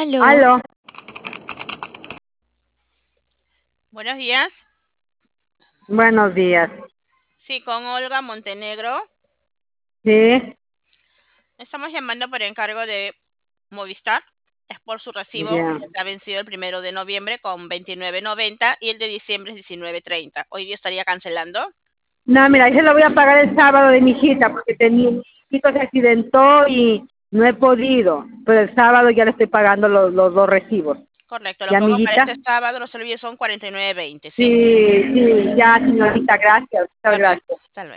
Aló, Aló, Buenos días. buenos días. Sí, con Olga Montenegro. Sí, Estamos llamando por encargo de Movistar. Es por su recibo ya. que se ha vencido el 1 de noviembre con 29.90 y el de diciembre es 19.30. Hoy día estaría cancelando. No, mira, yo lo voy a pagar el sábado de mi hijita porque mi hijito se accidentó y no he podido. Pero el sábado ya le estoy pagando los dos recibos. Correcto, lo ¿Ya, pongo para este amiguita? sábado. Los servicios son 49.20, Sí, ¿sí? sí, ya, señorita, gracias. Muchas Perfecto. gracias. Hasta luego.